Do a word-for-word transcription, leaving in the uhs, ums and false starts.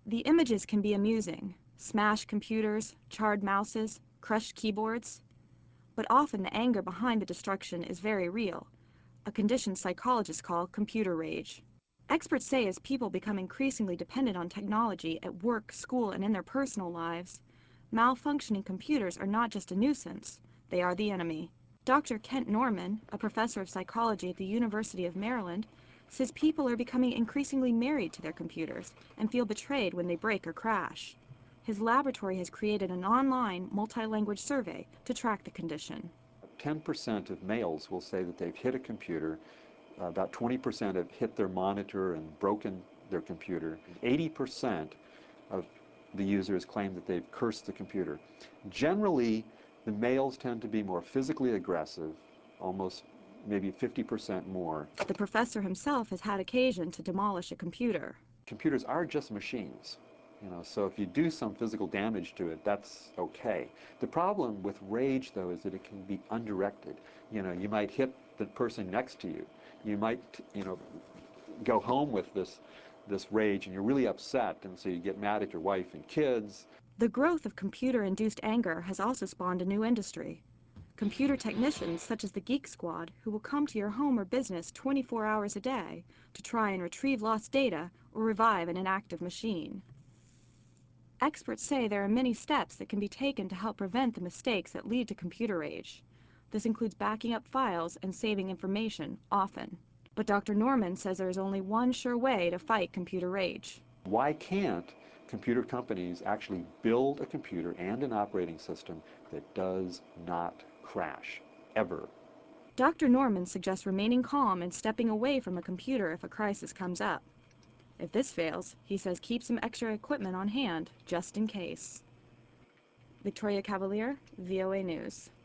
The images can be amusing: smashed computers, charred mouses, crushed keyboards. But often the anger behind the destruction is very real, a condition psychologists call computer rage. Experts say as people become increasingly dependent on technology at work, school, and in their personal lives, malfunctioning computers are not just a nuisance, they are the enemy. Doctor Kent Norman, a professor of psychology at the University of Maryland, says people are becoming increasingly married to their computers and feel betrayed when they break or crash. His laboratory has created an online, multi-language survey to track the condition. ten percent of males will say that they've hit a computer. Uh, about twenty percent have hit their monitor and broken their computer. eighty percent of the users claim that they've cursed the computer. Generally, the males tend to be more physically aggressive, almost maybe fifty percent more. The professor himself has had occasion to demolish a computer. Computers are just machines. You know, so if you do some physical damage to it, that's okay. The problem with rage, though, is that it can be undirected. You know, you might hit the person next to you. You might, you know, go home with this, this rage, and you're really upset, and so you get mad at your wife and kids. The growth of computer-induced anger has also spawned a new industry. Computer technicians, such as the Geek Squad, who will come to your home or business twenty-four hours a day to try and retrieve lost data or revive an inactive machine. Experts say there are many steps that can be taken to help prevent the mistakes that lead to computer rage. This includes backing up files and saving information, often. But Doctor Norman says there is only one sure way to fight computer rage. Why can't computer companies actually build a computer and an operating system that does not crash, ever? Doctor Norman suggests remaining calm and stepping away from a computer if a crisis comes up. If this fails, he says keep some extra equipment on hand, just in case. Victoria Cavalier, V O A News.